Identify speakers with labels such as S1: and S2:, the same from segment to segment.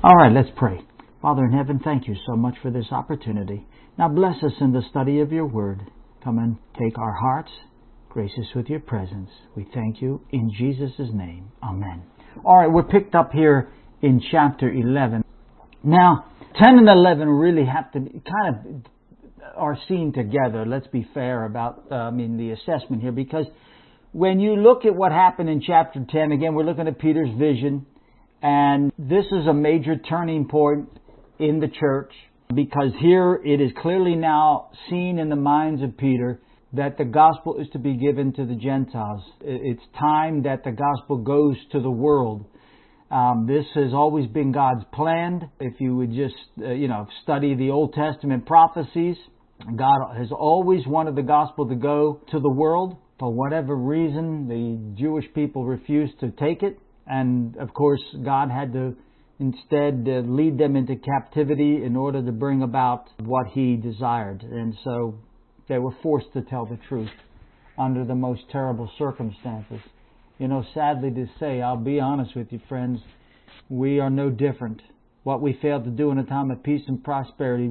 S1: All right, let's pray. Father in heaven, thank you so much for this opportunity. Now bless us in the study of your word. Come and take our hearts. Grace us with your presence. We thank you in Jesus' name. Amen. All right, we're picked up here in chapter 11. Now, 10 and 11 really have to kind of are seen together. Let's be fair about the assessment here, because when you look at what happened in chapter 10, again, we're looking at Peter's vision, and this is a major turning point in the church, because here it is clearly now seen in the minds of Peter that the gospel is to be given to the Gentiles. It's time that the gospel goes to the world. This has always been God's plan. If you would just, study the Old Testament prophecies, God has always wanted the gospel to go to the world. For whatever reason, the Jewish people refused to take it. And, of course, God had to instead lead them into captivity in order to bring about what He desired. And so they were forced to tell the truth under the most terrible circumstances. Sadly to say, I'll be honest with you, friends, we are no different. What we failed to do in a time of peace and prosperity,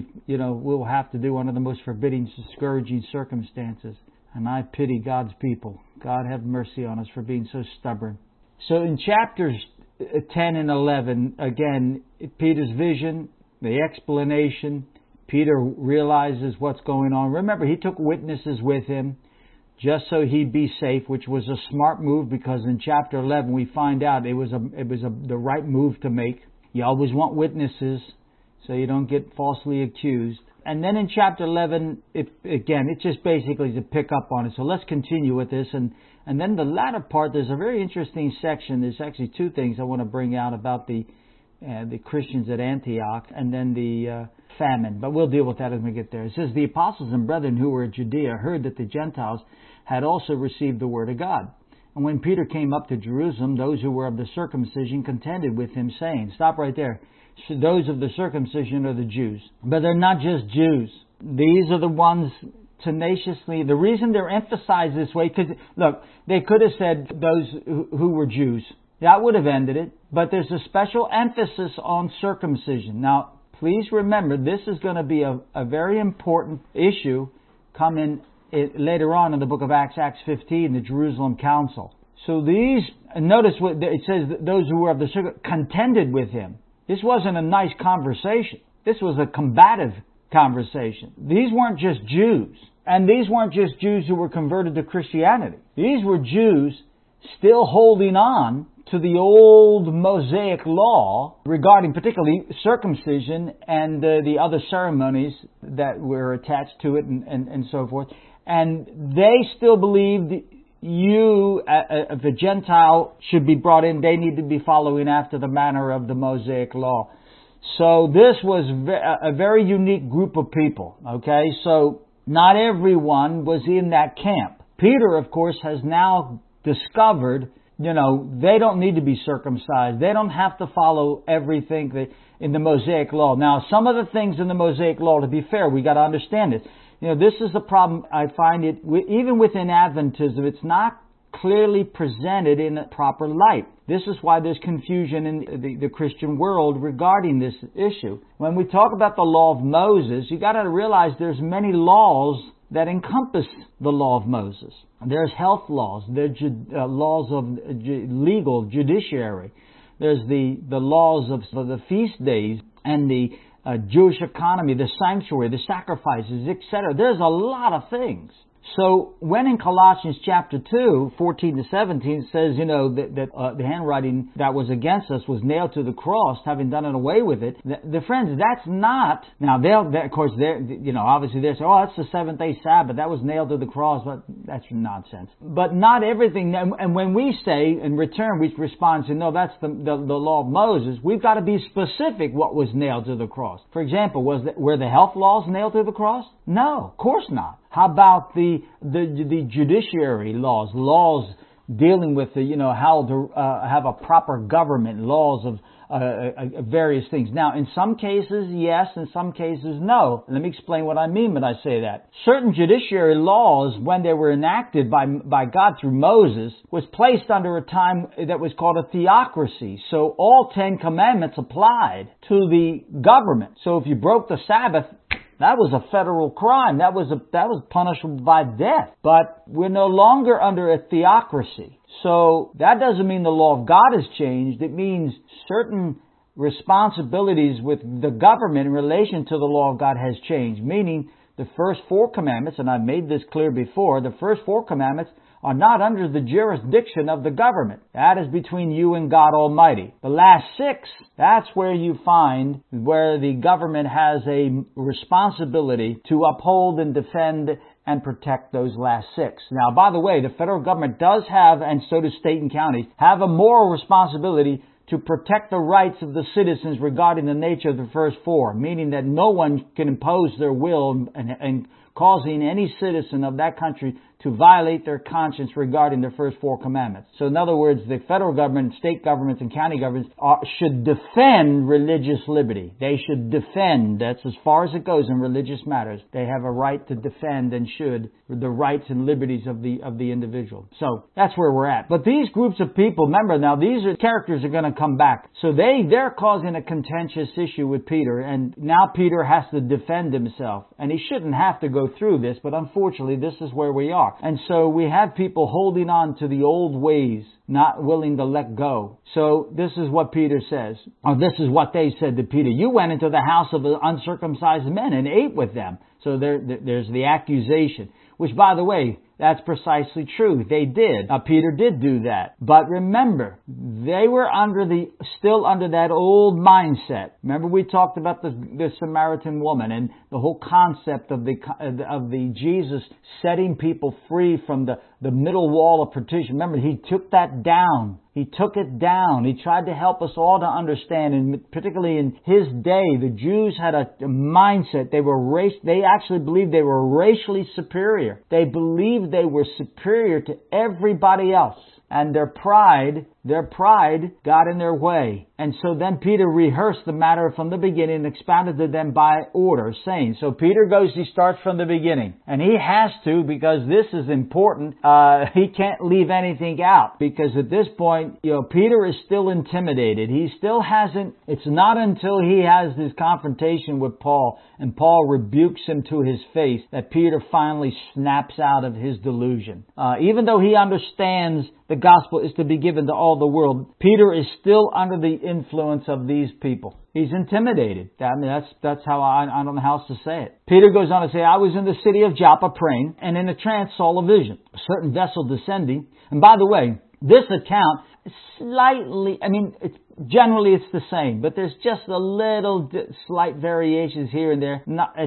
S1: we'll have to do under the most forbidding, discouraging circumstances. And I pity God's people. God have mercy on us for being so stubborn. So in chapters 10 and 11, again, Peter's vision, the explanation, Peter realizes what's going on. Remember, he took witnesses with him just so he'd be safe, which was a smart move, because in chapter 11 we find out it was the right move to make. You always want witnesses so you don't get falsely accused. And then in chapter 11, it's just basically to pick up on it. So let's continue with this. And then the latter part, there's a very interesting section. There's actually two things I want to bring out about the Christians at Antioch, and then the famine. But we'll deal with that as we get there. It says, the apostles and brethren who were at Judea heard that the Gentiles had also received the word of God. And when Peter came up to Jerusalem, those who were of the circumcision contended with him, saying, stop right there. So those of the circumcision are the Jews. But they're not just Jews. These are the ones tenaciously. The reason they're emphasized this way, because, look, they could have said those who were Jews. That would have ended it. But there's a special emphasis on circumcision. Now, please remember, this is going to be a very important issue coming later on in the book of Acts 15, the Jerusalem Council. So notice what it says, those who were of the circumcision contended with him. This wasn't a nice conversation. This was a combative conversation. These weren't just Jews. And these weren't just Jews who were converted to Christianity. These were Jews still holding on to the old Mosaic law regarding particularly circumcision and the other ceremonies that were attached to it and so forth. And they still believed if a Gentile should be brought in, they need to be following after the manner of the Mosaic law. So this was a very unique group of people, okay? So not everyone was in that camp. Peter, of course, has now discovered, they don't need to be circumcised. They don't have to follow everything in the Mosaic law. Now, some of the things in the Mosaic law, to be fair, we got to understand it. This is the problem. I find it, even within Adventism, it's not clearly presented in a proper light. This is why there's confusion in the Christian world regarding this issue. When we talk about the law of Moses, you got to realize there's many laws that encompass the law of Moses. There's health laws. There's laws of legal judiciary. There's the laws of the feast days and the Jewish economy, the sanctuary, the sacrifices, etc. There's a lot of things. So when in Colossians chapter 2, 14 to 17 says, that the handwriting that was against us was nailed to the cross, having done it away with it. The friends, that's not, now obviously they'll say, oh, that's the seventh day Sabbath. That was nailed to the cross, but that's nonsense. But not everything, and when we say, in return, we respond to, no, that's the law of Moses, we've got to be specific what was nailed to the cross. For example, were the health laws nailed to the cross? No, of course not. How about the judiciary laws dealing with how to have a proper government, laws various things. Now, in some cases, yes, in some cases, no. Let me explain what I mean when I say that. Certain judiciary laws, when they were enacted by God through Moses, was placed under a time that was called a theocracy. So all 10 commandments applied to the government. So if you broke the Sabbath, that was a federal crime. That was punishable by death. But we're no longer under a theocracy. So that doesn't mean the law of God has changed. It means certain responsibilities with the government in relation to the law of God has changed. Meaning the first 4 commandments, and I've made this clear before, the first 4 commandments are not under the jurisdiction of the government. That is between you and God Almighty. The last 6, that's where you find where the government has a responsibility to uphold and defend and protect those last 6. Now, by the way, the federal government does have, and so do state and counties, have a moral responsibility to protect the rights of the citizens regarding the nature of the first 4, meaning that no one can impose their will and causing any citizen of that country to violate their conscience regarding their first 4 commandments. So in other words, the federal government, state governments, and county governments should defend religious liberty. They should defend. That's as far as it goes in religious matters. They have a right to defend and should the rights and liberties of the individual. So that's where we're at. But these groups of people, remember now, these characters are going to come back. So they're causing a contentious issue with Peter, and now Peter has to defend himself. And he shouldn't have to go through this, but unfortunately this is where we are. And so we have people holding on to the old ways, not willing to let go. So this is what Peter says, or this is what they said to Peter. You went into the house of the uncircumcised men and ate with them. So there's the accusation, which, by the way, that's precisely true. They did. Peter did do that. But remember, they were still under that old mindset. Remember we talked about the Samaritan woman and the whole concept of the Jesus setting people free from the middle wall of partition. Remember, he took that down. He took it down. He tried to help us all to understand, and particularly in his day, the Jews had a mindset. They actually believed they were racially superior. They believed they were superior to everybody else. And their pride got in their way. And so then Peter rehearsed the matter from the beginning and expounded to them by order, saying, so Peter he starts from the beginning. And he has to, because this is important. He can't leave anything out, because at this point, Peter is still intimidated. He still hasn't, it's not until he has this confrontation with Paul and Paul rebukes him to his face that Peter finally snaps out of his delusion. Even though he understands the gospel is to be given to all the world, Peter is still under the influence of these people. He's intimidated. That's how I don't know how else to say it. Peter goes on to say, I was in the city of Joppa praying, and in a trance saw a vision. A certain vessel descending. And by the way, this account is slightly, generally it's the same, but there's just a little slight variations here and there.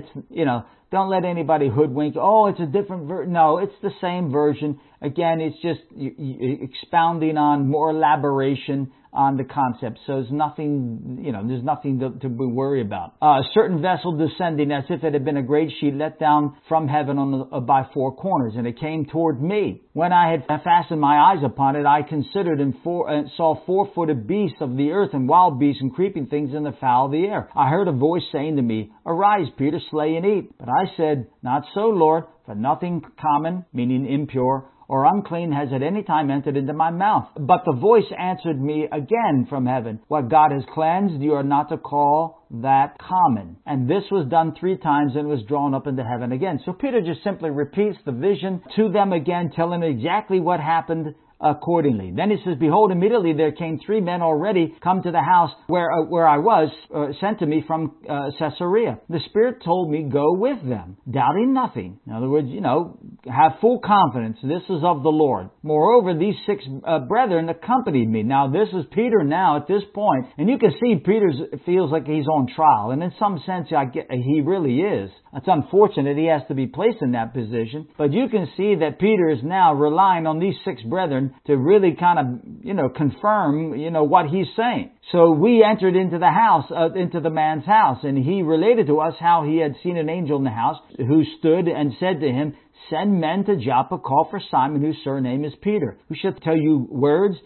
S1: Don't let anybody hoodwink. Oh, it's a different version. No, it's the same version. Again, it's just expounding on more elaboration on the concept. So there's nothing, there's nothing to be worried about. A certain vessel descending as if it had been a great sheet let down from heaven by 4 corners, and it came toward me. When I had fastened my eyes upon it, I considered and saw 4-footed beasts of the earth and wild beasts and creeping things in the fowl of the air. I heard a voice saying to me, Arise, Peter, slay and eat. But I said, Not so, Lord, for nothing common, meaning impure, or unclean has at any time entered into my mouth. But the voice answered me again from heaven, What God has cleansed, you are not to call that common. And this was done 3 times and was drawn up into heaven again. So Peter just simply repeats the vision to them again, telling them exactly what happened accordingly. Then he says, Behold, immediately there came 3 men already come to the house where I was, sent to me from Caesarea. The Spirit told me, Go with them, doubting nothing. In other words, have full confidence. This is of the Lord. Moreover, these 6 brethren accompanied me. Now, this is Peter now at this point, and you can see Peter feels like he's on trial, and in some sense, he really is. It's unfortunate he has to be placed in that position, but you can see that Peter is now relying on these 6 brethren to really kind of, confirm, what he's saying. So we entered into the house, into the man's house, and he related to us how he had seen an angel in the house who stood and said to him, Send men to Joppa, call for Simon, whose surname is Peter, who shall tell you words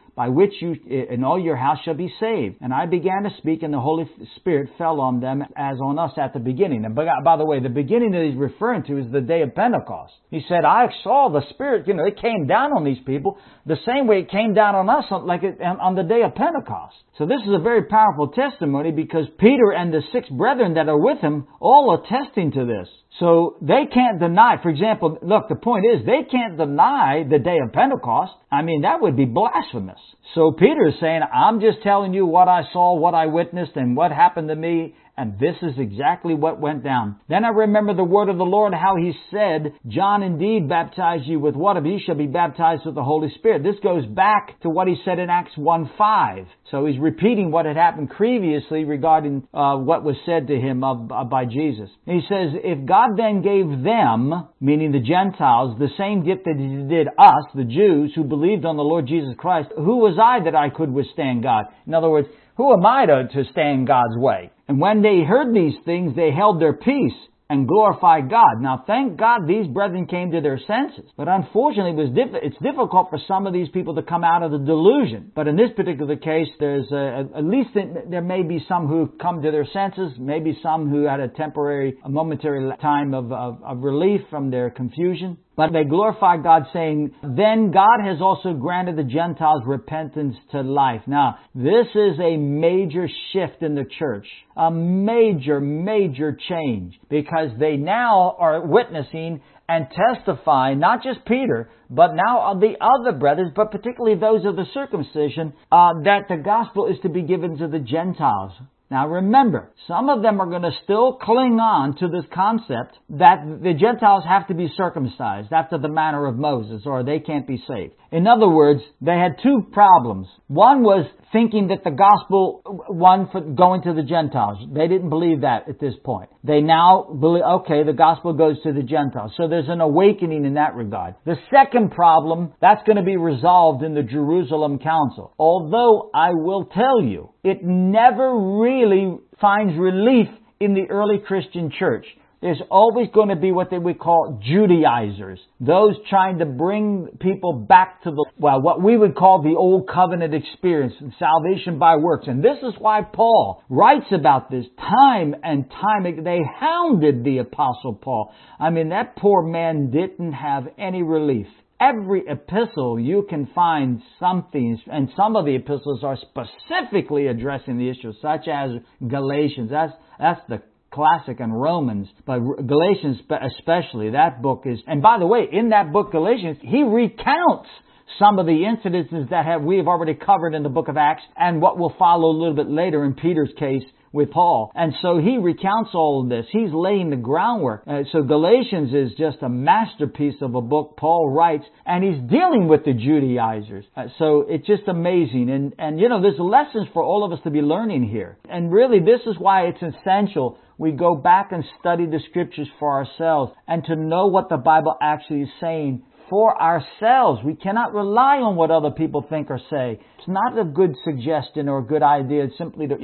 S1: by which you and all your house shall be saved. And I began to speak, and the Holy Spirit fell on them as on us at the beginning. And by the way, the beginning that he's referring to is the day of Pentecost. He said, I saw the Spirit, it came down on these people the same way it came down on us on the day of Pentecost. So this is a very powerful testimony because Peter and the 6 brethren that are with him all attesting to this. So they can't deny, for example, look, the point is they can't deny the day of Pentecost. I mean, that would be blasphemous. So Peter is saying, I'm just telling you what I saw, what I witnessed, and what happened to me. And this is exactly what went down. Then I remember the word of the Lord, how he said, John indeed baptized you with water, but you shall be baptized with the Holy Spirit. This goes back to what he said in Acts 1:5. So he's repeating what had happened previously regarding what was said to him by Jesus. And he says, if God then gave them, meaning the Gentiles, the same gift that he did us, the Jews, who believed on the Lord Jesus Christ, who was I that I could withstand God? In other words, who am I to stand God's way? And when they heard these things, they held their peace and glorified God. Now, thank God these brethren came to their senses. But unfortunately, it's difficult for some of these people to come out of the delusion. But in this particular case, there's at least there may be some who come to their senses, maybe some who had a momentary time of relief from their confusion. But they glorified God, saying, then God has also granted the Gentiles repentance to life. Now, this is a major shift in the church. A major, major change. Because they now are witnessing and testifying, not just Peter, but now the other brothers, but particularly those of the circumcision, that the gospel is to be given to the Gentiles. Now remember, some of them are going to still cling on to this concept that the Gentiles have to be circumcised after the manner of Moses, or they can't be saved. In other words, they had 2 problems. One was thinking that the gospel, one for going to the Gentiles. They didn't believe that at this point. They now believe, okay, the gospel goes to the Gentiles. So there's an awakening in that regard. The second problem, that's going to be resolved in the Jerusalem Council. Although I will tell you, it never really finds relief in the early Christian church. There's always going to be what they would call Judaizers. Those trying to bring people back to what we would call the old covenant experience, salvation by works. And this is why Paul writes about this time and time again. They hounded the Apostle Paul. I mean, that poor man didn't have any relief. Every epistle you can find something, and some of the epistles are specifically addressing the issue, such as Galatians. That's the classic, and Romans, but Galatians especially, that book is, and by the way, in that book Galatians, he recounts some of the incidences that we have already covered in the book of Acts, and what will follow a little bit later in Peter's case with Paul. And so he recounts all of this. He's laying the groundwork. So Galatians is just a masterpiece of a book Paul writes, and he's dealing with the Judaizers. So it's just amazing. And there's lessons for all of us to be learning here. And really, this is why it's essential we go back and study the Scriptures for ourselves and to know what the Bible actually is saying for ourselves. We cannot rely on what other people think or say. It's not a good suggestion or a good idea simply to,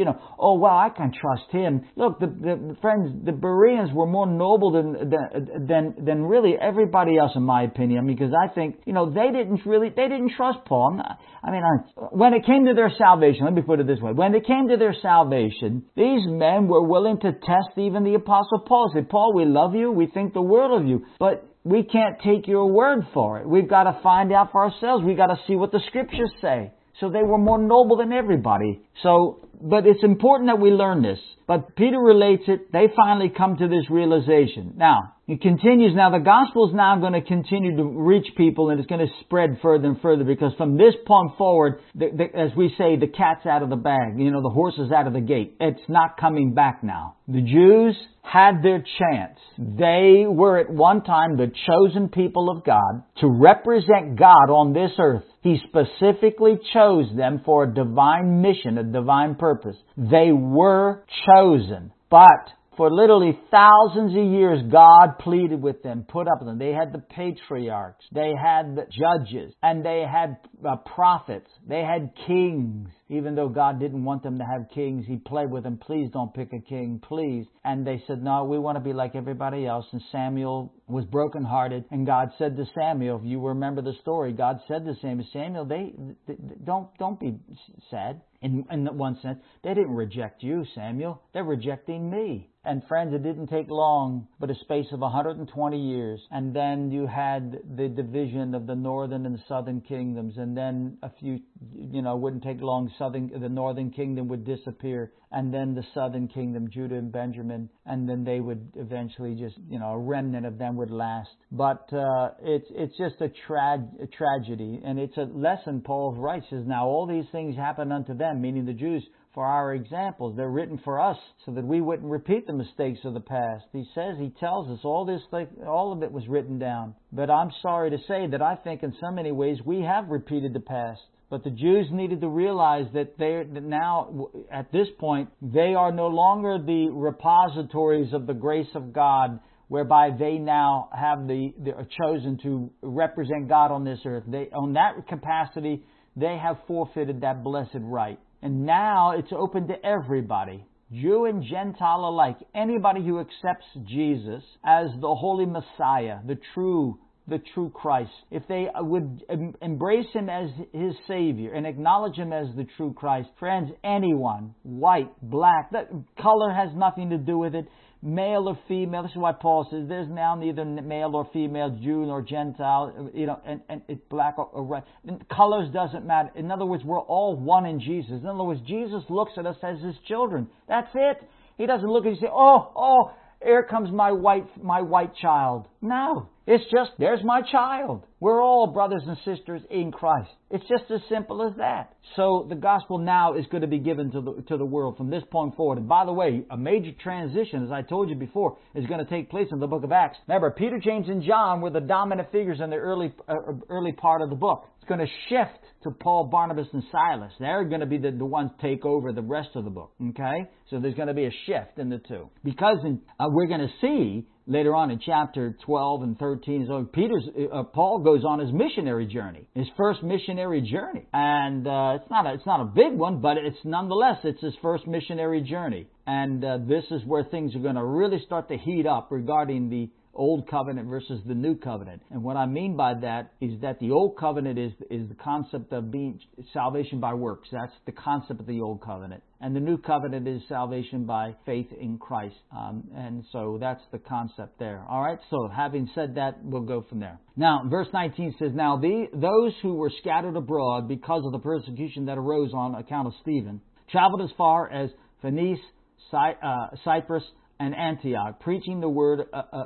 S1: I can trust him. Look, the Bereans were more noble than really everybody else, in my opinion, because I think, they didn't trust Paul. When it came to their salvation, let me put it this way. When it came to their salvation, these men were willing to test even the Apostle Paul. Say, Paul, we love you. We think the world of you. But we can't take your word for it. We've got to find out for ourselves. We've got to see what the Scriptures say. So they were more noble than everybody. But it's important that we learn this. But Peter relates it. They finally come to this realization. Now, it continues. Now, the gospel is now going to continue to reach people, and it's going to spread further and further, because from this point forward, as we say, the cat's out of the bag. The horse is out of the gate. It's not coming back now. The Jews had their chance. They were at one time the chosen people of God to represent God on this earth. He specifically chose them for a divine mission, a divine purpose. They were chosen. But for literally thousands of years, God pleaded with them, put up with them. They had the patriarchs, they had the judges, and they had prophets, they had kings. even though God didn't want them to have kings. He pled with them, please don't pick a king, please. And they said, no, we want to be like everybody else. And Samuel was brokenhearted. And God said to Samuel, if you remember the story, God said to Samuel, don't be sad. In one sense, they didn't reject you, Samuel. They're rejecting me. And friends, it didn't take long, but a space of 120 years. And then you had the division of the northern and southern kingdoms. And then wouldn't take long, the northern kingdom would disappear. And then the southern kingdom, Judah and Benjamin. And then they would eventually just, a remnant of them would last. But it's just a tragedy. And it's a lesson Paul writes, says, now all these things happen unto them, meaning the Jews, for our examples. They're written for us so that we wouldn't repeat the mistakes of the past. He tells us all of it was written down. But I'm sorry to say that I think in so many ways we have repeated the past. But the Jews needed to realize that now, at this point, they are no longer the repositories of the grace of God, whereby they now are chosen to represent God on this earth. On that capacity, they have forfeited that blessed right. And now it's open to everybody, Jew and Gentile alike, anybody who accepts Jesus as the holy Messiah, the true Christ. If they would embrace Him as His Savior and acknowledge Him as the true Christ, friends, anyone, white, black, that color has nothing to do with it. Male or female. This is why Paul says there's now neither male or female, Jew nor Gentile, and it's black or white. Colors doesn't matter. In other words, we're all one in Jesus. In other words, Jesus looks at us as His children. That's it. He doesn't look at us and say, oh, here comes my white child. No. It's just, there's my child. We're all brothers and sisters in Christ. It's just as simple as that. So the gospel now is going to be given to the world from this point forward. And by the way, a major transition, as I told you before, is going to take place in the book of Acts. Remember, Peter, James, and John were the dominant figures in the early part of the book. It's going to shift to Paul, Barnabas, and Silas. They're going to be the ones take over the rest of the book. Okay? So there's going to be a shift in the two. Because we're going to see later on in chapter 12 and 13, Paul goes on his missionary journey, his first missionary journey. And it's not a big one, but it's his first missionary journey. And this is where things are going to really start to heat up regarding the Old Covenant versus the New Covenant. And what I mean by that is that the Old Covenant is the concept of being salvation by works. That's the concept of the Old Covenant. And the New Covenant is salvation by faith in Christ. And so that's the concept there. All right, so having said that, we'll go from there. Now, verse 19 says, now those who were scattered abroad because of the persecution that arose on account of Stephen traveled as far as Phoenice, Cyprus, and Antioch, preaching the word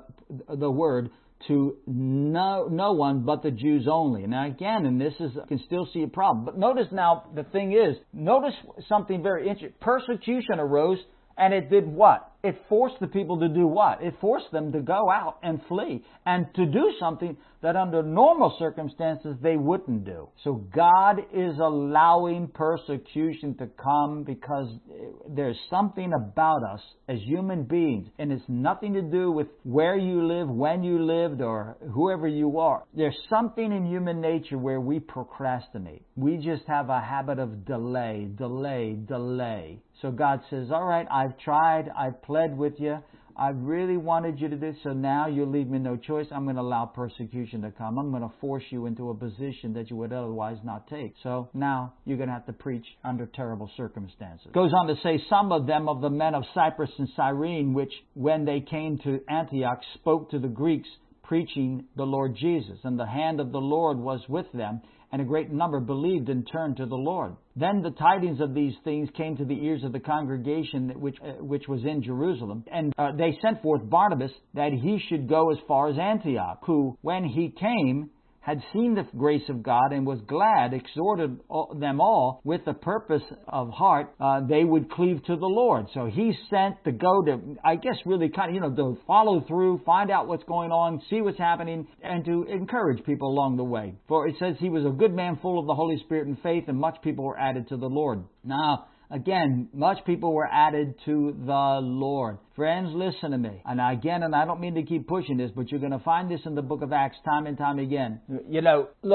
S1: to no one but the Jews only. Now again, and this is, you can still see a problem. But notice now, the thing is, notice something very interesting. Persecution arose, and it did what? It forced the people to do what? It forced them to go out and flee, and to do something that under normal circumstances they wouldn't do. So God is allowing persecution to come because there's something about us as human beings, and it's nothing to do with where you live, when you lived, or whoever you are. There's something in human nature where we procrastinate. We just have a habit of delay. So God says, all right, I've tried, I've pled with you, I really wanted you to do this, so now you leave me no choice. I'm going to allow persecution to come. I'm going to force you into a position that you would otherwise not take. So now you're going to have to preach under terrible circumstances. Goes on to say, some of them of the men of Cyprus and Cyrene, which when they came to Antioch spoke to the Greeks, preaching the Lord Jesus. And the hand of the Lord was with them, and a great number believed and turned to the Lord. Then the tidings of these things came to the ears of the congregation which was in Jerusalem. And they sent forth Barnabas that he should go as far as Antioch, who, when he came, had seen the grace of God and was glad, exhorted them all with the purpose of heart they would cleave to the Lord. So he sent to go to, I guess, really kind of, to follow through, find out what's going on, see what's happening, and to encourage people along the way. For it says he was a good man full of the Holy Spirit and faith, and much people were added to the Lord. Now, again, much people were added to the Lord. Friends, listen to me. And again, and I don't mean to keep pushing this, but you're going to find this in the book of Acts time and time again. Look,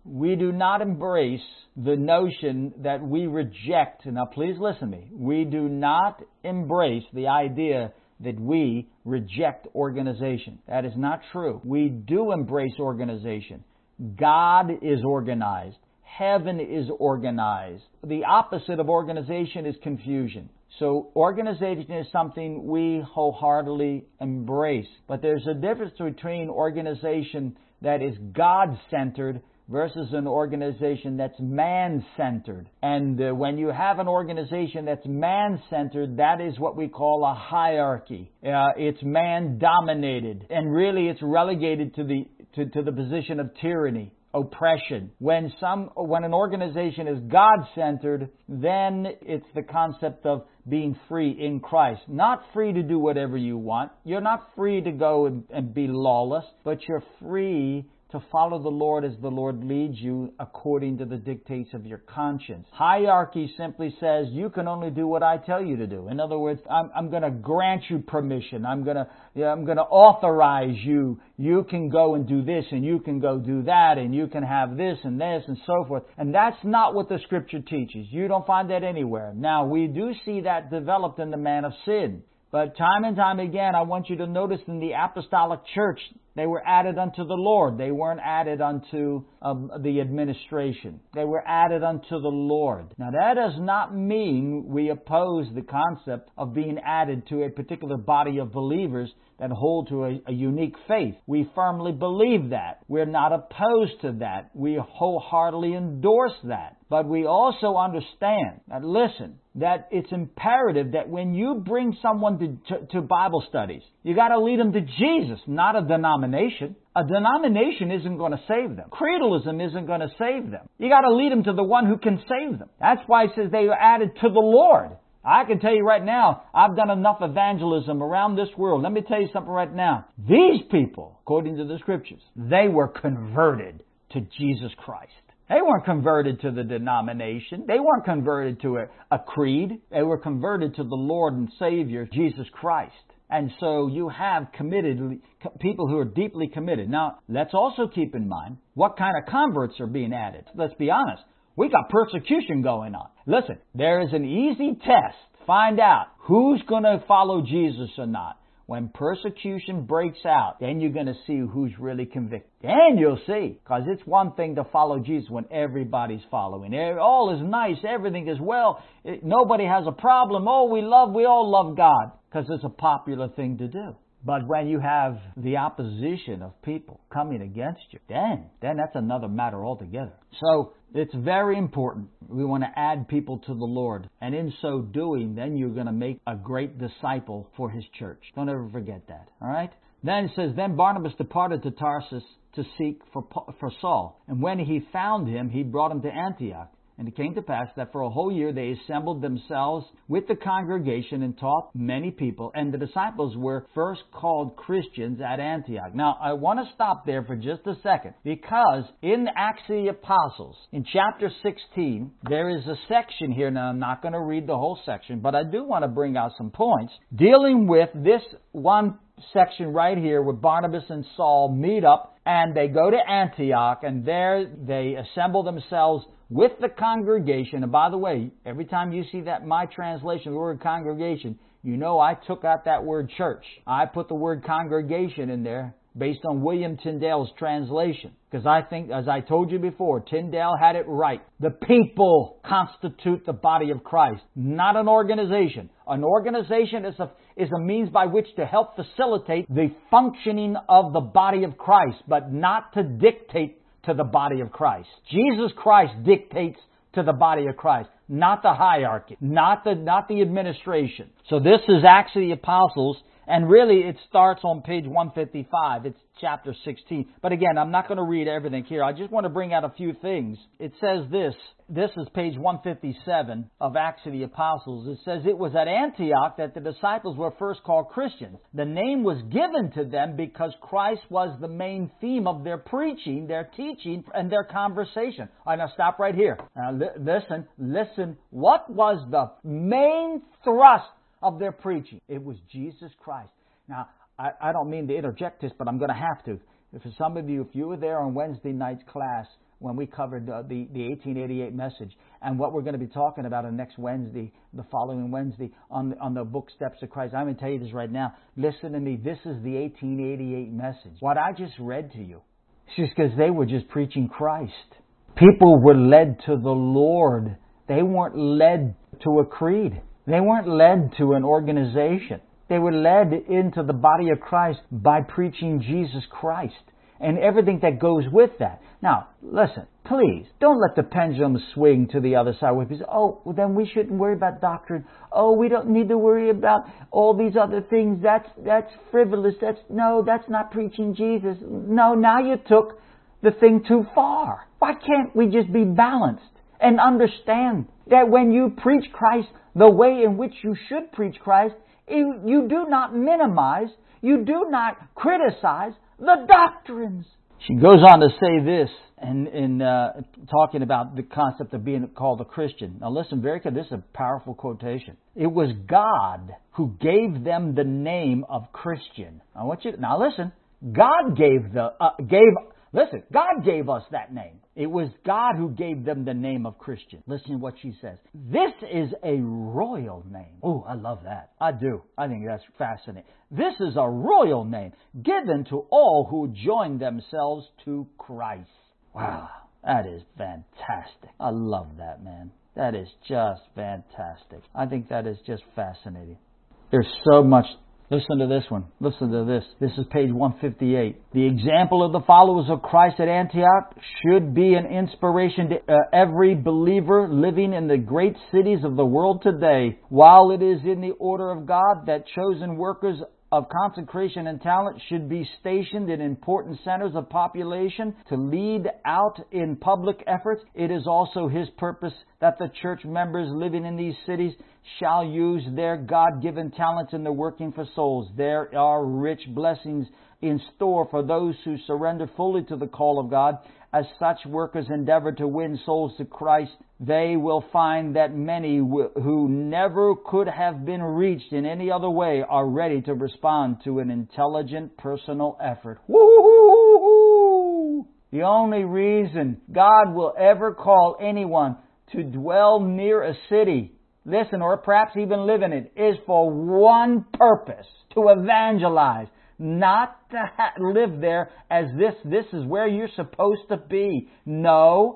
S1: we do not embrace the notion that we reject. Now, please listen to me. We do not embrace the idea that we reject organization. That is not true. We do embrace organization. God is organized. Heaven is organized. The opposite of organization is confusion. So organization is something we wholeheartedly embrace. But there's a difference between organization that is God-centered versus an organization that's man-centered. And when you have an organization that's man-centered, that is what we call a hierarchy. It's man-dominated. And really it's relegated to the position of tyranny, oppression. When an organization is God-centered, then it's the concept of being free in Christ. Not free to do whatever you want. You're not free to go and be lawless, but you're free to follow the Lord as the Lord leads you according to the dictates of your conscience. Hierarchy simply says you can only do what I tell you to do. In other words, I'm going to grant you permission. I'm going to authorize you. You can go and do this, and you can go do that, and you can have this and so forth. And that's not what the Scripture teaches. You don't find that anywhere. Now, we do see that developed in the man of sin. But time and time again, I want you to notice in the apostolic church, they were added unto the Lord. They weren't added unto the administration. They were added unto the Lord. Now that does not mean we oppose the concept of being added to a particular body of believers that hold to a unique faith. We firmly believe that. We're not opposed to that. We wholeheartedly endorse that. But we also understand that, listen, that it's imperative that when you bring someone to Bible studies, you got to lead them to Jesus, not a denomination. A denomination isn't going to save them. Creedalism isn't going to save them. You got to lead them to the one who can save them. That's why it says they were added to the Lord. I can tell you right now, I've done enough evangelism around this world. Let me tell you something right now. These people, according to the Scriptures, they were converted to Jesus Christ. They weren't converted to the denomination. They weren't converted to a creed. They were converted to the Lord and Savior, Jesus Christ. And so you have committed people who are deeply committed. Now, let's also keep in mind what kind of converts are being added. Let's be honest. We got persecution going on. Listen, there is an easy test. Find out who's going to follow Jesus or not. When persecution breaks out, then you're going to see who's really convicted. Then you'll see. Because it's one thing to follow Jesus when everybody's following. All is nice. Everything is well. Nobody has a problem. Oh, we all love God. Because it's a popular thing to do. But when you have the opposition of people coming against you, then that's another matter altogether. So it's very important. We want to add people to the Lord. And in so doing, then you're going to make a great disciple for His church. Don't ever forget that. All right? Then it says, Then Barnabas departed to Tarsus to seek for Saul. And when he found him, he brought him to Antioch. And it came to pass that for a whole year they assembled themselves with the congregation and taught many people. And the disciples were first called Christians at Antioch. Now, I want to stop there for just a second, because in Acts of the Apostles, in chapter 16, there is a section here. Now, I'm not going to read the whole section, but I do want to bring out some points dealing with this one section right here where Barnabas and Saul meet up and they go to Antioch, and there they assemble themselves with the congregation. And by the way, every time you see that my translation of the word congregation, you know I took out that word church. I put the word congregation in there based on William Tyndale's translation. Because I think, as I told you before, Tyndale had it right. The people constitute the body of Christ, not an organization. An organization is a means by which to help facilitate the functioning of the body of Christ, but not to dictate to the body of Christ. Jesus Christ dictates to the body of Christ, not the hierarchy, not the administration. So this is Acts of the Apostles, and really it starts on page 155. It's chapter 16. But again, I'm not going to read everything here. I just want to bring out a few things. It says this. This is page 157 of Acts of the Apostles. It says, It was at Antioch that the disciples were first called Christians. The name was given to them because Christ was the main theme of their preaching, their teaching, and their conversation. All right, now stop right here. Now listen. What was the main thrust of their preaching? It was Jesus Christ. Now, I don't mean to interject this, but I'm going to have to. For some of you, if you were there on Wednesday night's class, when we covered the 1888 message, and what we're going to be talking about on next Wednesday, the following Wednesday, on the book Steps to Christ. I'm going to tell you this right now. Listen to me. This is the 1888 message. What I just read to you, it's just because they were just preaching Christ. People were led to the Lord. They weren't led to a creed. They weren't led to an organization. They were led into the body of Christ by preaching Jesus Christ and everything that goes with that. Now, listen, please, don't let the pendulum swing to the other side where people say, oh, well, then we shouldn't worry about doctrine. Oh, we don't need to worry about all these other things. That's frivolous. That's not preaching Jesus. No, now you took the thing too far. Why can't we just be balanced and understand that when you preach Christ the way in which you should preach Christ, you do not minimize, you do not criticize the doctrines. She goes on to say this in talking about the concept of being called a Christian. Now listen very carefully. This is a powerful quotation. It was God who gave them the name of Christian. Now listen. God God gave us that name. It was God who gave them the name of Christian. Listen to what she says. This is a royal name. Oh, I love that. I do. I think that's fascinating. This is a royal name given to all who join themselves to Christ. Wow, that is fantastic. I love that, man. That is just fantastic. I think that is just fascinating. There's so much. Listen to this one. Listen to this. This is page 158. The example of the followers of Christ at Antioch should be an inspiration to every believer living in the great cities of the world today. While it is in the order of God that chosen workers of consecration and talent should be stationed in important centers of population to lead out in public efforts, it is also His purpose that the church members living in these cities shall use their God-given talents in the working for souls. There are rich blessings in store for those who surrender fully to the call of God. As such workers endeavor to win souls to Christ, they will find that many who never could have been reached in any other way are ready to respond to an intelligent personal effort. Woo-hoo-hoo-hoo! The only reason God will ever call anyone to dwell near a city, listen, or perhaps even live in it, is for one purpose: to evangelize. Not to live there as this is where you're supposed to be. No,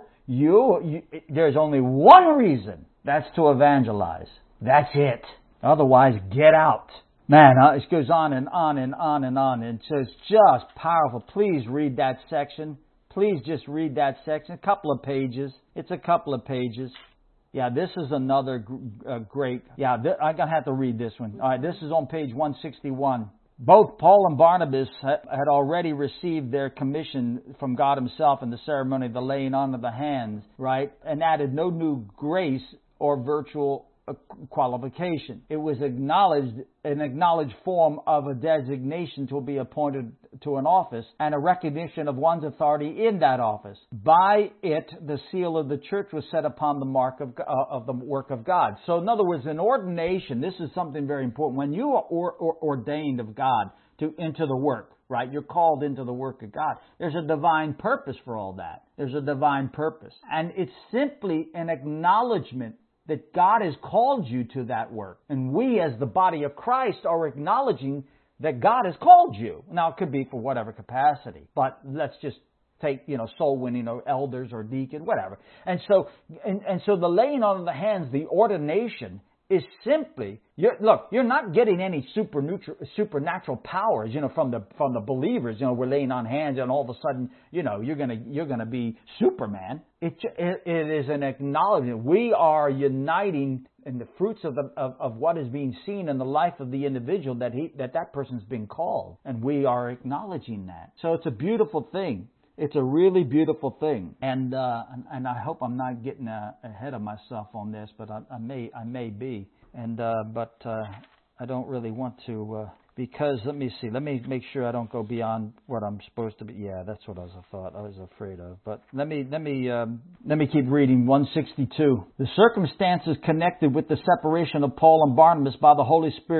S1: there's only one reason. That's to evangelize. That's it. Otherwise, get out. Man, it goes on and on and on and on. And so it's just powerful. Please read that section. Please just read that section. A couple of pages. It's a couple of pages. Yeah, this is another great. Yeah, I'm going to have to read this one. All right, this is on page 161. Both Paul and Barnabas had already received their commission from God Himself in the ceremony of the laying on of the hands, right? And added no new grace or virtual qualification. It was an acknowledged form of a designation to be appointed to an office and a recognition of one's authority in that office. By it, the seal of the church was set upon the mark of the work of God. So in other words, an ordination, this is something very important. When you are ordained of God into the work, right? You're called into the work of God. There's a divine purpose for all that. There's a divine purpose. And it's simply an acknowledgement that God has called you to that work. And we as the body of Christ are acknowledging that God has called you. Now, it could be for whatever capacity, but let's just take, soul winning or elders or deacon, whatever. And so the laying on of the hands, the ordination, is simply, you're not getting any supernatural powers, from the believers. We're laying on hands, and all of a sudden, you're gonna be Superman. It is an acknowledgement. We are uniting in the fruits of what is being seen in the life of the individual that person's been called, and we are acknowledging that. So it's a beautiful thing. It's a really beautiful thing, and I hope I'm not getting ahead of myself on this, but I may be, but I don't really want to because let me make sure I don't go beyond what I'm supposed to be. Yeah, that's what I was afraid of. But let me keep reading. 162. The circumstances connected with the separation of Paul and Barnabas by the Holy Spirit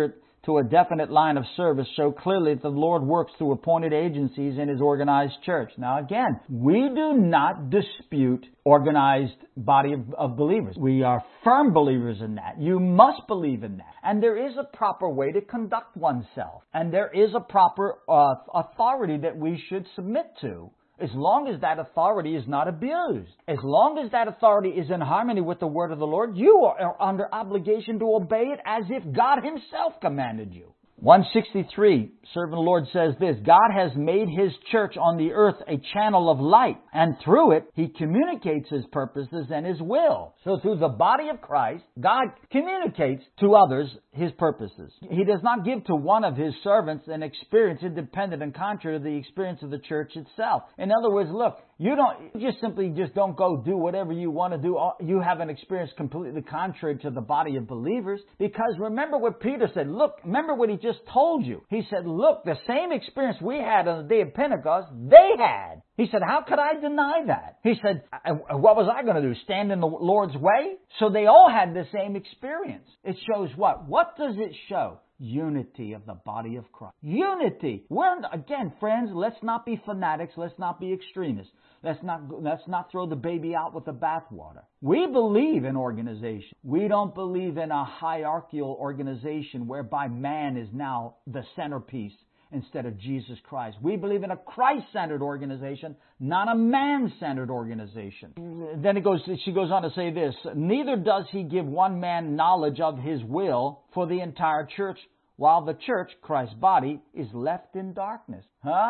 S1: to a definite line of service show clearly that the Lord works through appointed agencies in His organized church. Now again, we do not dispute organized body of believers. We are firm believers in that. You must believe in that. And there is a proper way to conduct oneself. And there is a proper authority that we should submit to, as long as that authority is not abused. As long as that authority is in harmony with the word of the Lord, you are under obligation to obey it as if God Himself commanded you. 163, Servant of the Lord says this: God has made His church on the earth a channel of light, and through it He communicates His purposes and His will. So through the body of Christ, God communicates to others His purposes. He does not give to one of His servants an experience independent and contrary to the experience of the church itself. In other words, look, you just simply don't go do whatever you want to do. You have an experience completely contrary to the body of believers. Because remember what Peter said. Look, remember what he just told you. He said, look, the same experience we had on the day of Pentecost, they had. He said, how could I deny that? He said, what was I going to do? Stand in the Lord's way? So they all had the same experience. It shows what? What does it show? Unity of the body of Christ. Unity. Again, friends, let's not be fanatics. Let's not be extremists. Let's not throw the baby out with the bathwater. We believe in organization. We don't believe in a hierarchical organization whereby man is now the centerpiece instead of Jesus Christ. We believe in a Christ-centered organization, not a man-centered organization. Then she goes on to say this: neither does He give one man knowledge of His will for the entire church, while the church, Christ's body, is left in darkness.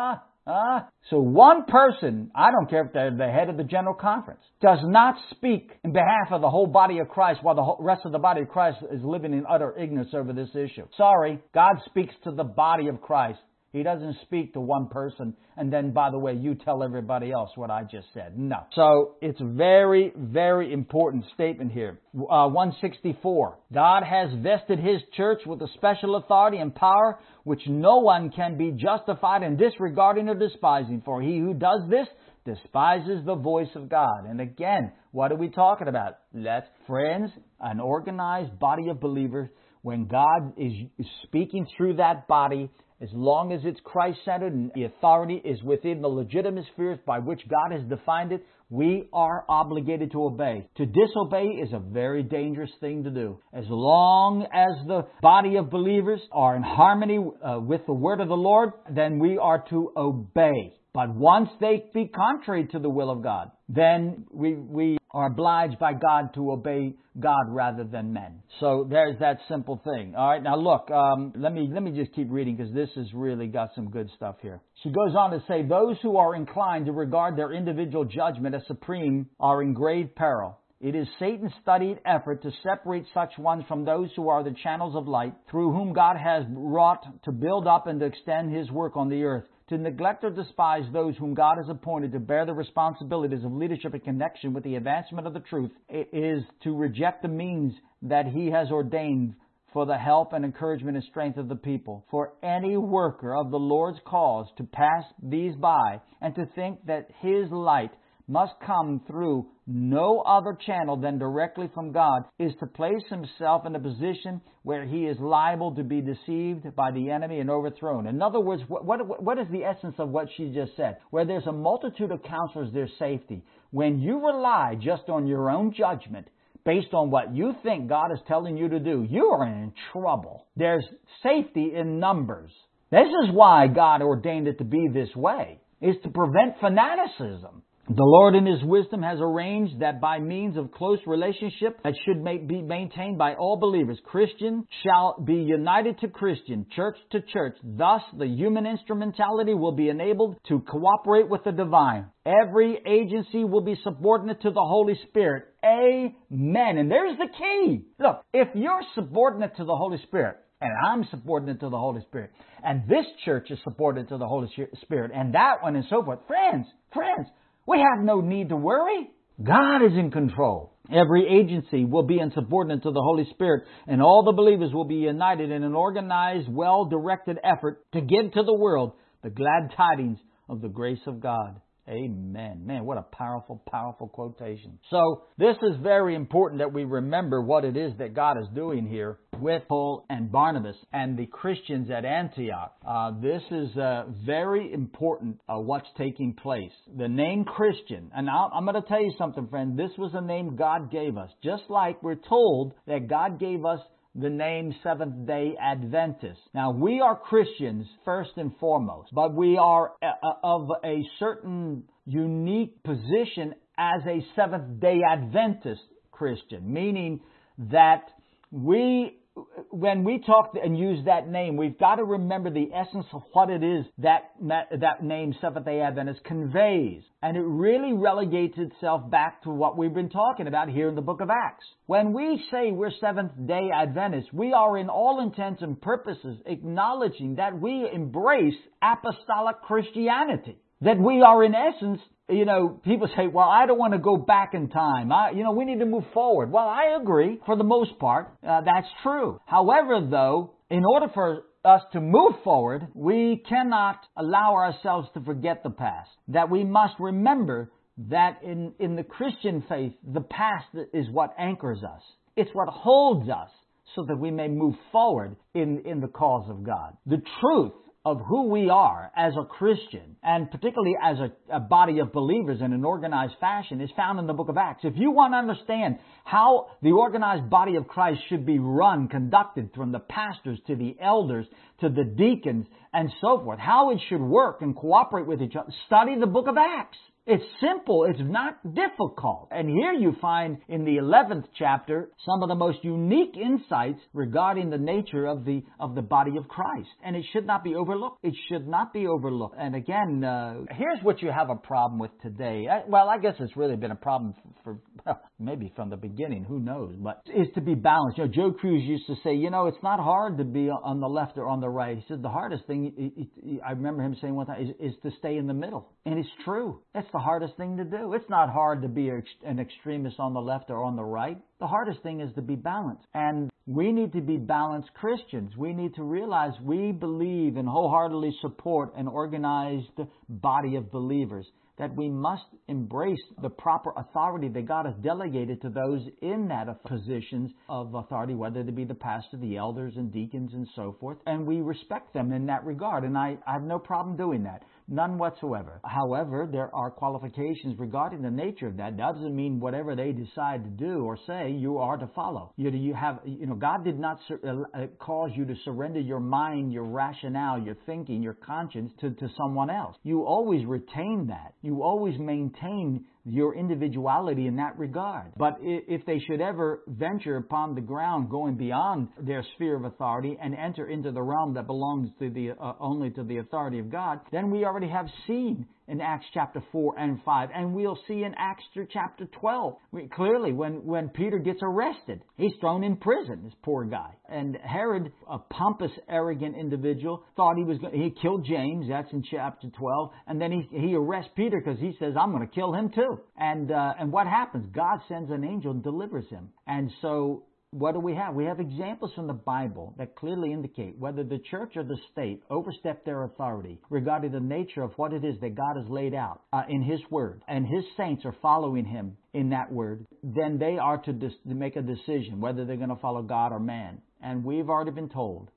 S1: So one person, I don't care if they're the head of the General Conference, does not speak in behalf of the whole body of Christ while the rest of the body of Christ is living in utter ignorance over this issue. Sorry, God speaks to the body of Christ. He doesn't speak to one person and then, by the way, you tell everybody else what I just said. No. So it's a very, very important statement here. 164. God has vested His church with a special authority and power which no one can be justified in disregarding or despising. For he who does this despises the voice of God. And again, what are we talking about? Friends, an organized body of believers, when God is speaking through that body, as long as it's Christ-centered and the authority is within the legitimate spheres by which God has defined it, we are obligated to obey. To disobey is a very dangerous thing to do. As long as the body of believers are in harmony with the word of the Lord, then we are to obey. But once they be contrary to the will of God, then we are obliged by God to obey God rather than men. So there's that simple thing. All right, now look, let me just keep reading because this has really got some good stuff here. She goes on to say, those who are inclined to regard their individual judgment as supreme are in grave peril. It is Satan's studied effort to separate such ones from those who are the channels of light, through whom God has wrought to build up and to extend His work on the earth. To neglect or despise those whom God has appointed to bear the responsibilities of leadership in connection with the advancement of the truth is to reject the means that He has ordained for the help and encouragement and strength of the people. For any worker of the Lord's cause to pass these by and to think that his light must come through no other channel than directly from God is to place himself in a position where he is liable to be deceived by the enemy and overthrown. In other words, what is the essence of what she just said? Where there's a multitude of counselors, there's safety. When you rely just on your own judgment, based on what you think God is telling you to do, you are in trouble. There's safety in numbers. This is why God ordained it to be this way, is to prevent fanaticism. The Lord in His wisdom has arranged that by means of close relationship that should be maintained by all believers, Christian shall be united to Christian, church to church. Thus, the human instrumentality will be enabled to cooperate with the divine. Every agency will be subordinate to the Holy Spirit. Amen. And there's the key. Look, if you're subordinate to the Holy Spirit, and I'm subordinate to the Holy Spirit, and this church is subordinate to the Holy Spirit, and that one and so forth, friends, we have no need to worry. God is in control. Every agency will be insubordinate to the Holy Spirit, and all the believers will be united in an organized, well-directed effort to give to the world the glad tidings of the grace of God. Amen. Man, what a powerful, powerful quotation. So this is very important that we remember what it is that God is doing here with Paul and Barnabas and the Christians at Antioch. This is very important what's taking place. The name Christian, and I'm going to tell you something, friend, this was a name God gave us. Just like we're told that God gave us the name Seventh-day Adventist. Now, we are Christians first and foremost, but we are of a certain unique position as a Seventh-day Adventist Christian, meaning that when we talk and use that name, we've got to remember the essence of what it is that name Seventh-day Adventist conveys. And it really relegates itself back to what we've been talking about here in the book of Acts. When we say we're Seventh-day Adventists, we are in all intents and purposes acknowledging that we embrace apostolic Christianity. That we are in essence, people say, well, I don't want to go back in time. We need to move forward. Well, I agree for the most part. That's true. However, though, in order for us to move forward, we cannot allow ourselves to forget the past. That we must remember that in the Christian faith, the past is what anchors us. It's what holds us so that we may move forward in the cause of God. The truth of who we are as a Christian, and particularly as a body of believers in an organized fashion, is found in the book of Acts. If you want to understand how the organized body of Christ should be run, conducted, from the pastors to the elders to the deacons and so forth, how it should work and cooperate with each other, study the book of Acts. It's simple. It's not difficult. And here you find in the 11th chapter some of the most unique insights regarding the nature of the body of Christ. And it should not be overlooked. It should not be overlooked. And again, here's what you have a problem with today. I guess it's really been a problem for maybe from the beginning. Who knows? But is to be balanced. Joe Cruz used to say, it's not hard to be on the left or on the right. He said the hardest thing, I remember him saying one time, is to stay in the middle. And it's true. That's the hardest thing to do. It's not hard to be an extremist on the left or on the right. The hardest thing is to be balanced. And we need to be balanced Christians. We need to realize we believe and wholeheartedly support an organized body of believers, that we must embrace the proper authority that God has delegated to those in that positions of authority, whether it be the pastor, the elders, and deacons, and so forth. And we respect them in that regard. And I have no problem doing that. None whatsoever. However, there are qualifications regarding the nature of that. That doesn't mean whatever they decide to do or say, you are to follow. God did not cause you to surrender your mind, your rationale, your thinking, your conscience to someone else. You always retain that. You always maintain your individuality in that regard. But if they should ever venture upon the ground going beyond their sphere of authority and enter into the realm that belongs to only to the authority of God, then we already have seen in Acts chapter 4 and 5, and we'll see in Acts chapter 12. Clearly, when Peter gets arrested, he's thrown in prison, this poor guy. And Herod, a pompous, arrogant individual, thought he killed James, that's in chapter 12, and then he arrests Peter because he says, I'm going to kill him too. And what happens? God sends an angel and delivers him. And so, what do we have? We have examples from the Bible that clearly indicate whether the church or the state overstep their authority regarding the nature of what it is that God has laid out in His Word, and His saints are following Him in that Word, then they are to make a decision whether they're going to follow God or man. And we've already been told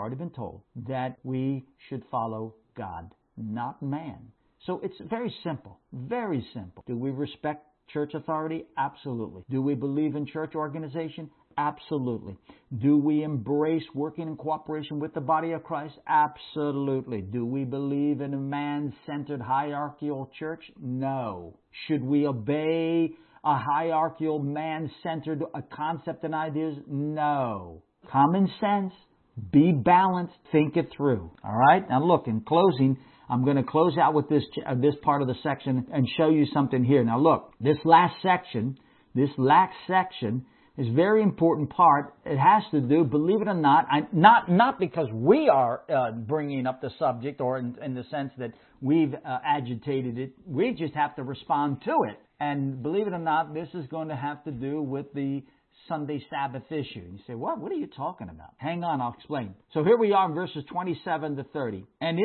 S1: that we should follow God, not man. So it's very simple, very simple. Do we respect church authority? Absolutely. Do we believe in church organization? Absolutely. Do we embrace working in cooperation with the body of Christ? Absolutely. Do we believe in a man-centered hierarchical church? No. Should we obey a hierarchical, man-centered concept and ideas? No. Common sense. Be balanced. Think it through. All right? Now look, in closing, I'm going to close out with this part of the section and show you something here. Now look, this last section is a very important part. It has to do, believe it or not, not because we are bringing up the subject or in the sense that we've agitated it. We just have to respond to it. And believe it or not, this is going to have to do with the Sunday Sabbath issue. You say, what? What are you talking about? Hang on, I'll explain. So here we are in verses 27 to 30. And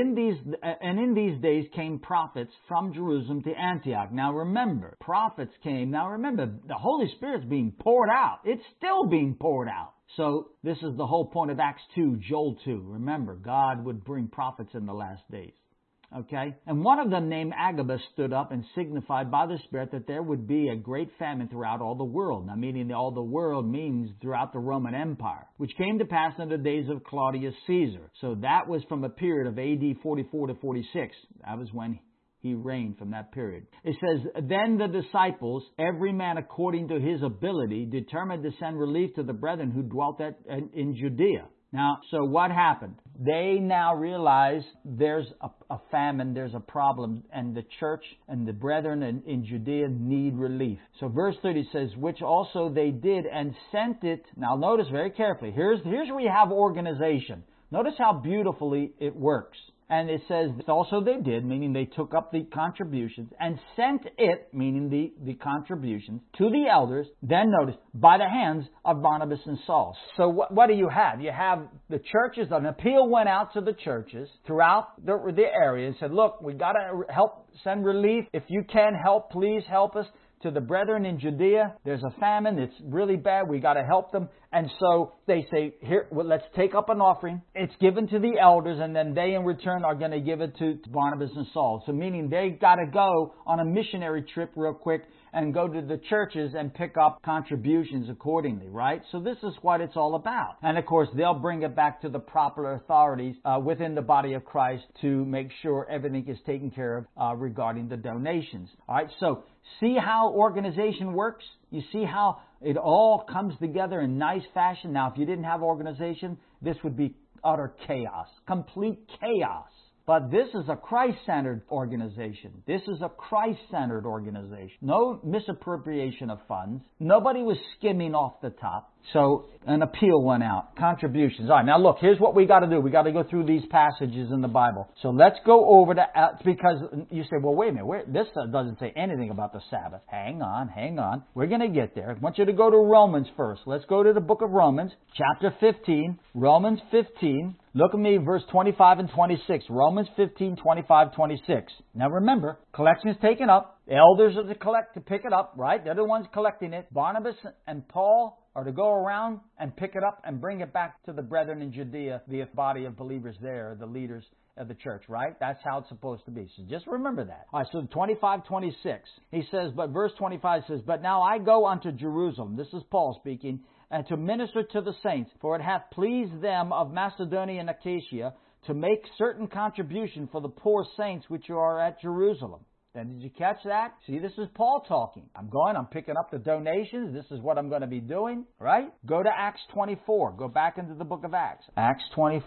S1: in these days came prophets from Jerusalem to Antioch. Now remember, prophets came. Now remember, the Holy Spirit's being poured out. It's still being poured out. So this is the whole point of Acts 2, Joel 2. Remember, God would bring prophets in the last days. Okay? And one of them named Agabus stood up and signified by the Spirit that there would be a great famine throughout all the world. Now, meaning all the world means throughout the Roman Empire, which came to pass in the days of Claudius Caesar. So that was from a period of AD 44 to 46. That was when he reigned, from that period. It says, then the disciples, every man according to his ability, determined to send relief to the brethren who dwelt in Judea. Now, so what happened? They now realize there's a famine, there's a problem, and the church and the brethren in Judea need relief. So verse 30 says, which also they did and sent it. Now notice very carefully. Here's where you have organization. Notice how beautifully it works. And it says, also they did, meaning they took up the contributions, and sent it, meaning the contributions, to the elders, then notice, by the hands of Barnabas and Saul. So what do you have? You have the churches, an appeal went out to the churches throughout the area and said, look, we got to help send relief. If you can help, please help us. To the brethren in Judea, there's a famine. It's really bad. We got to help them. And so they say, here, well, let's take up an offering. It's given to the elders, and then they in return are going to give it to Barnabas and Saul. So meaning they got to go on a missionary trip real quick and go to the churches and pick up contributions accordingly, right? So this is what it's all about. And of course, they'll bring it back to the proper authorities within the body of Christ to make sure everything is taken care of regarding the donations. All right, so see how organization works? You see how it all comes together in nice fashion? Now, if you didn't have organization, this would be utter chaos, complete chaos. But this is a Christ-centered organization. This is a Christ-centered organization. No misappropriation of funds. Nobody was skimming off the top. So an appeal went out. Contributions. All right, now look, here's what we got to do. We got to go through these passages in the Bible. So let's go over to, because you say, well, wait a minute, this doesn't say anything about the Sabbath. Hang on. We're going to get there. I want you to go to Romans first. Let's go to the book of Romans, chapter 15. Romans 15. Look at me, verse 25 and 26. Romans 15, 25, 26. Now remember, collection is taken up. The elders are to pick it up, right? They're the ones collecting it. Barnabas and Paul are to go around and pick it up and bring it back to the brethren in Judea, the body of believers there, the leaders of the church, right? That's how it's supposed to be. So just remember that. All right, so 25, 26. He says, but verse 25 says, but now I go unto Jerusalem. This is Paul speaking. And to minister to the saints, for it hath pleased them of Macedonia and Achaia to make certain contribution for the poor saints which are at Jerusalem. Then did you catch that? See, this is Paul talking. I'm picking up the donations. This is what I'm going to be doing, right? Go to Acts 24. Go back into the book of Acts. Acts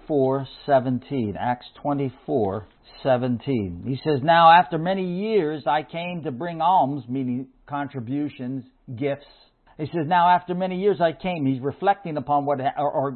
S1: 24:17. Acts 24:17. He says, now after many years I came to bring alms, meaning contributions, gifts. He says, now after many years I came. He's reflecting upon what,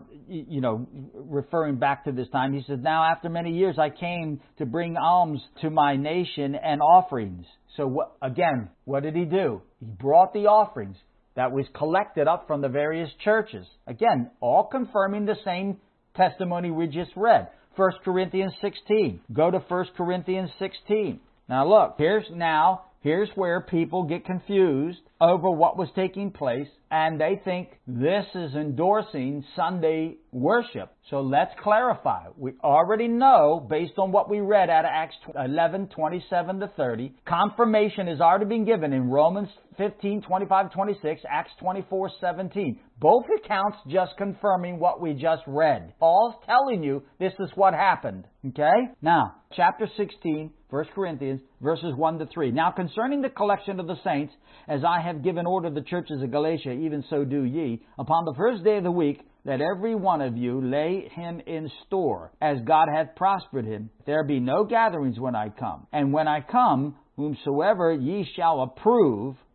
S1: referring back to this time. He says, now after many years I came to bring alms to my nation and offerings. So what did he do? He brought the offerings that was collected up from the various churches. Again, all confirming the same testimony we just read. 1 Corinthians 16. Go to 1 Corinthians 16. Now look, here's where people get confused over what was taking place, and they think this is endorsing Sunday worship. So let's clarify. We already know, based on what we read out of Acts 11, 27 to 30, confirmation has already been given in Romans 15, 25, 26, Acts 24, 17. Both accounts just confirming what we just read. Paul's telling you this is what happened. Okay? Now, chapter 16, 1 Corinthians, verses 1 to 3. Now, concerning the collection of the saints, as I have given order to the churches of Galatia, even so do ye, upon the first day of the week, let every one of you lay him in store, as God hath prospered him. There be no gatherings when I come. And when I come, whomsoever ye shall approve,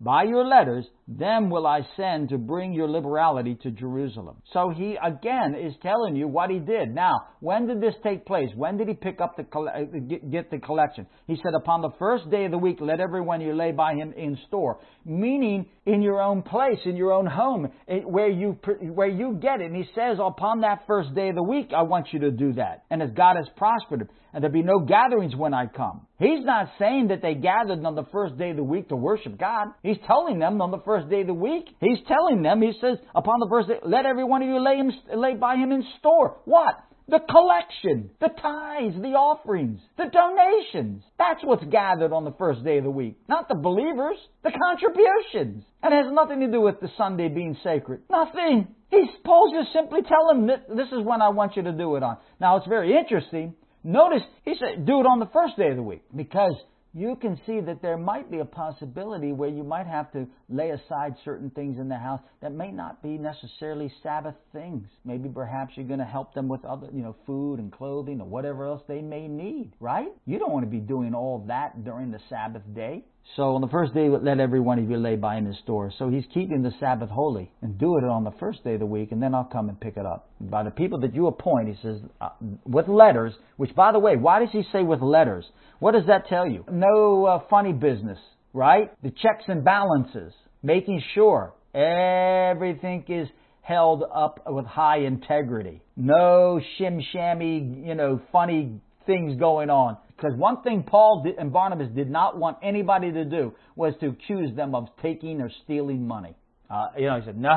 S1: by your letters, them will I send to bring your liberality to Jerusalem. So he again is telling you what he did. Now, when did this take place? When did he pick up get the collection? He said, upon the first day of the week, let everyone you lay by him in store. Meaning, in your own place, in your own home, where you get it. And he says, upon that first day of the week, I want you to do that. And as God has prospered him, and there'll be no gatherings when I come. He's not saying that they gathered on the first day of the week to worship God. He's telling them on the first day of the week. He's telling them, he says, upon the first day, let every one of you lay by him in store. What? The collection, the tithes, the offerings, the donations. That's what's gathered on the first day of the week. Not the believers, the contributions. And it has nothing to do with the Sunday being sacred. Nothing. Paul's just simply telling them, this is when I want you to do it on. Now, it's very interesting. Notice, he said, do it on the first day of the week. Because you can see that there might be a possibility where you might have to lay aside certain things in the house that may not be necessarily Sabbath things. Maybe perhaps you're going to help them with other, food and clothing or whatever else they may need, right? You don't want to be doing all that during the Sabbath day. So on the first day, let every one of you lay by in his store. So he's keeping the Sabbath holy. And do it on the first day of the week, and then I'll come and pick it up. By the people that you appoint, he says, with letters, which, by the way, why does he say with letters? What does that tell you? No funny business, right? The checks and balances, making sure everything is held up with high integrity. No shim-shammy, funny things going on. Because one thing Paul and Barnabas did not want anybody to do was to accuse them of taking or stealing money. He said, no,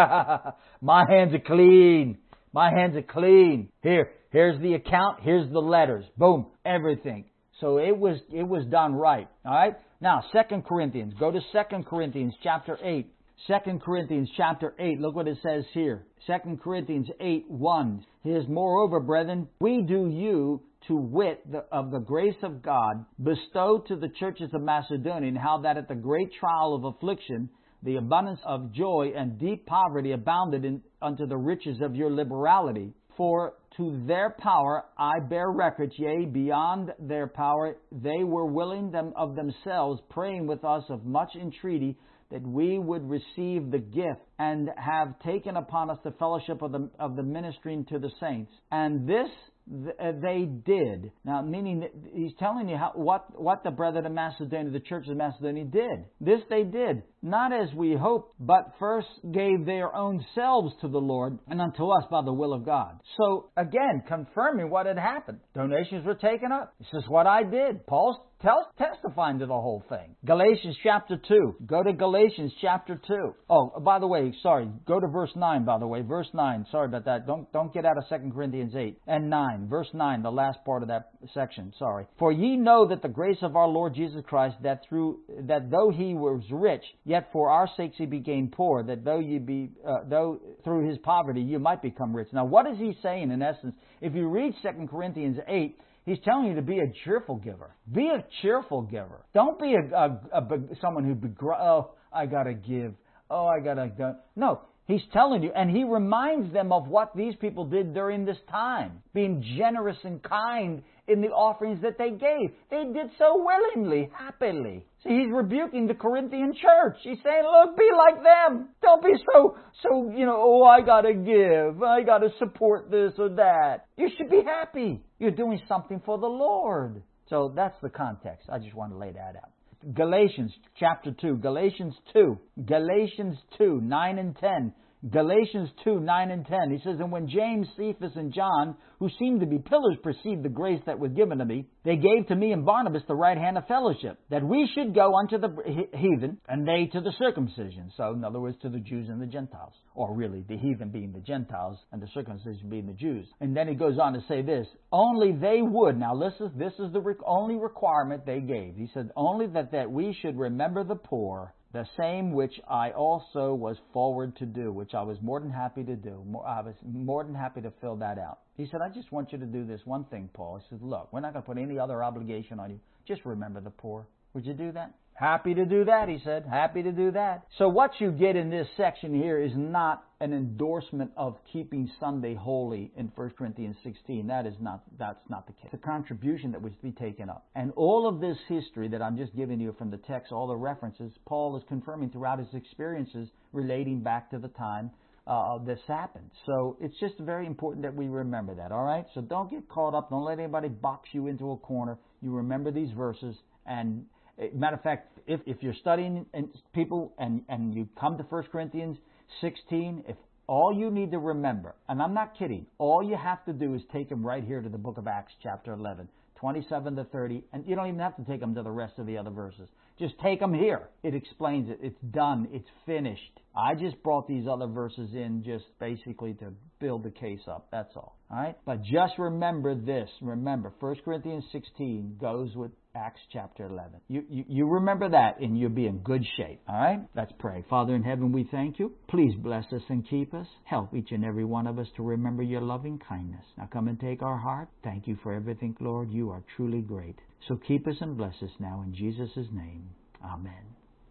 S1: my hands are clean. My hands are clean. Here's the account. Here's the letters. Boom, everything. So it was done right. All right. Now, 2 Corinthians. Go to 2 Corinthians chapter 8. 2 Corinthians chapter 8. Look what it says here. 2 Corinthians 8:1. Here's, moreover, brethren, we do you to wit of the grace of God bestowed to the churches of Macedonia, and how that at the great trial of affliction, the abundance of joy and deep poverty abounded unto the riches of your liberality. For to their power I bear record, yea, beyond their power, they were willing of themselves, praying with us of much entreaty, that we would receive the gift, and have taken upon us the fellowship of the ministering to the saints. And this they did. Now, meaning that he's telling you what the brethren of Macedonia, the church of Macedonia, did. This they did, not as we hoped, but first gave their own selves to the Lord, and unto us by the will of God. So, again, confirming what had happened. Donations were taken up. This is what I did. Paul's testifying to the whole thing. Galatians chapter 2. Go to Galatians chapter 2. Oh, by the way, sorry. Go to verse 9, by the way. Verse 9. Sorry about that. Don't get out of 2 Corinthians 8 and 9. Verse 9, the last part of that section. Sorry. For ye know that the grace of our Lord Jesus Christ, that though he was rich, yet for our sakes he became poor, that though through his poverty you might become rich. Now, what is he saying in essence? If you read 2 Corinthians 8, he's telling you to be a cheerful giver. Be a cheerful giver. Don't be someone who I gotta give. Oh, I gotta go. No, he's telling you, and he reminds them of what these people did during this time, being generous and kind in the offerings that they gave. They did so willingly, happily. See, he's rebuking the Corinthian church. He's saying, look, be like them. Don't be so, I gotta give. I gotta support this or that. You should be happy. You're doing something for the Lord. So that's the context. I just want to lay that out. Galatians chapter 2. Galatians 2, 9 and 10. Galatians 2, 9 and 10. He says, and when James, Cephas, and John, who seemed to be pillars, perceived the grace that was given to me, they gave to me and Barnabas the right hand of fellowship, that we should go unto the heathen, and they to the circumcision. So, in other words, to the Jews and the Gentiles. Or really, the heathen being the Gentiles, and the circumcision being the Jews. And then he goes on to say this, only they would. Now, this is the only requirement they gave. He said, only that we should remember the poor, the same which I also was forward to do, which I was more than happy to do. I was more than happy to fill that out. He said, I just want you to do this one thing, Paul. He said, look, we're not going to put any other obligation on you. Just remember the poor. Would you do that? Happy to do that, he said. Happy to do that. So what you get in this section here is not an endorsement of keeping Sunday holy in 1 Corinthians 16. That's not the case. It's a contribution that was to be taken up. And all of this history that I'm just giving you from the text, all the references, Paul is confirming throughout his experiences relating back to the time this happened. So it's just very important that we remember that, all right? So don't get caught up. Don't let anybody box you into a corner. You remember these verses. And matter of fact, if you're studying people and you come to 1 Corinthians 16, if all you need to remember, and I'm not kidding, all you have to do is take them right here to the book of Acts chapter 11, 27 to 30, and you don't even have to take them to the rest of the other verses. Just take them here. It explains it. It's done. It's finished. I just brought these other verses in just basically to build the case up. That's all. All right? But just remember this. Remember, 1 Corinthians 16 goes with Acts chapter 11. You remember that and you'll be in good shape. All right? Let's pray. Father in heaven, we thank you. Please bless us and keep us. Help each and every one of us to remember your loving kindness. Now come and take our heart. Thank you for everything, Lord. You are truly great. So keep us and bless us now in Jesus' name. Amen.